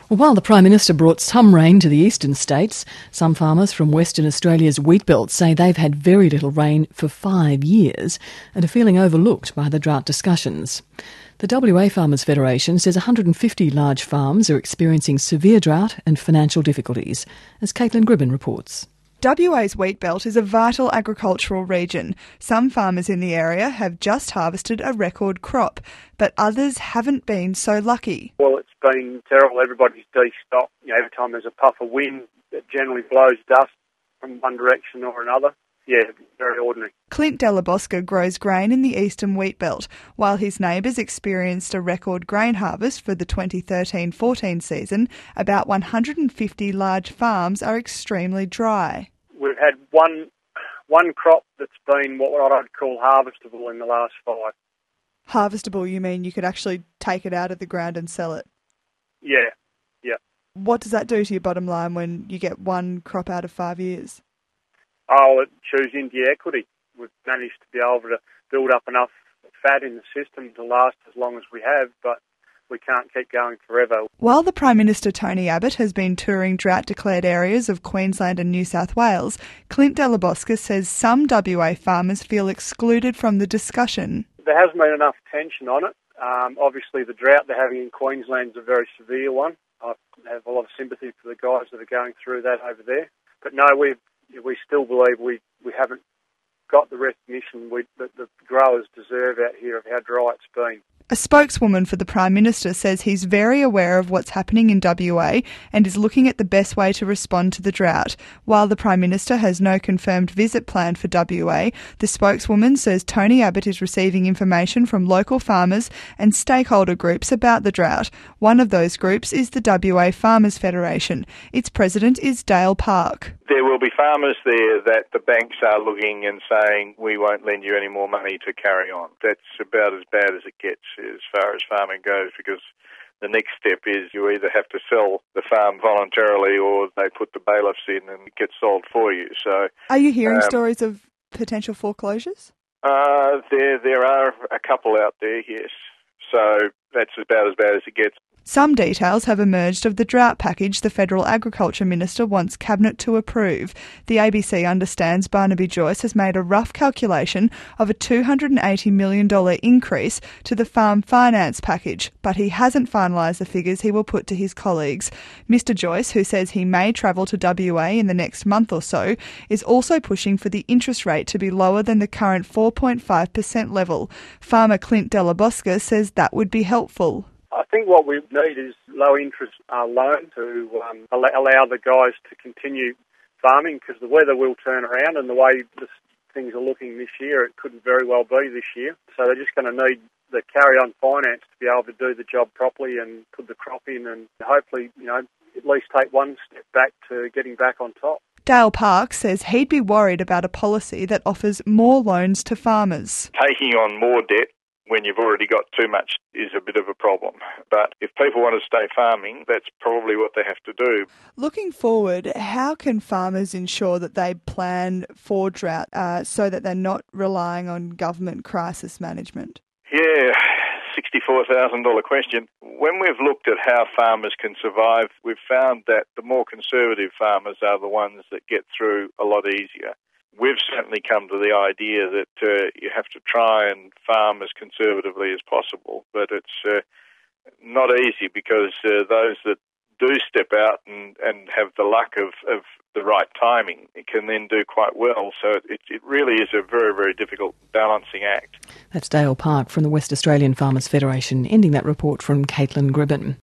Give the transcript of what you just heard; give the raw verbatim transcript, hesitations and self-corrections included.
Well, while the Prime Minister brought some rain to the eastern states, some farmers from Western Australia's wheat belt say they've had very little rain for five years and are feeling overlooked by the drought discussions. The W A Farmers Federation says one hundred fifty large farms are experiencing severe drought and financial difficulties, as Caitlin Gribben reports. W A's wheat belt is a vital agricultural region. Some farmers in the area have just harvested a record crop, but others haven't been so lucky. Well, it's been terrible. Everybody's de-stocked. You know, every time there's a puff of wind, it generally blows dust from one direction or another. Yeah, very ordinary. Clint Della Bosca grows grain in the eastern wheat belt, while his neighbours experienced a record grain harvest for the twenty thirteen fourteen season. About one hundred fifty large farms are extremely dry. We've had one one crop that's been what I'd call harvestable in the last five. Harvestable, you mean you could actually take it out of the ground and sell it? Yeah, yeah. What does that do to your bottom line when you get one crop out of five years? Oh, it chews into your equity. We've managed to be able to build up enough fat in the system to last as long as we have, but we can't keep going forever. While the Prime Minister Tony Abbott has been touring drought-declared areas of Queensland and New South Wales, Clint Della Bosca says some W A farmers feel excluded from the discussion. There hasn't been enough attention on it. Um, obviously, the drought they're having in Queensland is a very severe one. I have a lot of sympathy for the guys that are going through that over there. But no, we've we still believe we, we haven't got the recognition we, that the growers deserve out here of how dry it's been. A spokeswoman for the Prime Minister says he's very aware of what's happening in W A and is looking at the best way to respond to the drought. While the Prime Minister has no confirmed visit planned for W A, the spokeswoman says Tony Abbott is receiving information from local farmers and stakeholder groups about the drought. One of those groups is the W A Farmers Federation. Its president is Dale Park. There will be farmers there that the banks are looking and saying, we won't lend you any more money to carry on. That's about as bad as it gets as far as farming goes, because the next step is you either have to sell the farm voluntarily or they put the bailiffs in and it gets sold for you. So, are you hearing um, stories of potential foreclosures? Uh, there, there are a couple out there, yes. So that's about as bad as it gets. Some details have emerged of the drought package the Federal Agriculture Minister wants Cabinet to approve. The A B C understands Barnaby Joyce has made a rough calculation of a two hundred eighty million dollars increase to the farm finance package, but he hasn't finalised the figures he will put to his colleagues. Mister Joyce, who says he may travel to W A in the next month or so, is also pushing for the interest rate to be lower than the current four point five percent level. Farmer Clint Della Bosca says that would be helpful. I think what we need is low interest uh, loan to um, allow the guys to continue farming, because the weather will turn around, and the way this, things are looking this year, it could very well be this year. So they're just going to need the carry-on finance to be able to do the job properly and put the crop in, and hopefully, you know, at least take one step back to getting back on top. Dale Park says he'd be worried about a policy that offers more loans to farmers. Taking on more debt when you've already got too much is a bit of a problem. But if people want to stay farming, that's probably what they have to do. Looking forward, how can farmers ensure that they plan for drought uh, so that they're not relying on government crisis management? Yeah, sixty-four thousand dollars question. When we've looked at how farmers can survive, we've found that the more conservative farmers are the ones that get through a lot easier. We've certainly come to the idea that uh, you have to try and farm as conservatively as possible, but it's uh, not easy, because uh, those that do step out and, and have the luck of, of the right timing can then do quite well. So it, it really is a very, very difficult balancing act. That's Dale Park from the West Australian Farmers Federation, ending that report from Caitlin Gribben.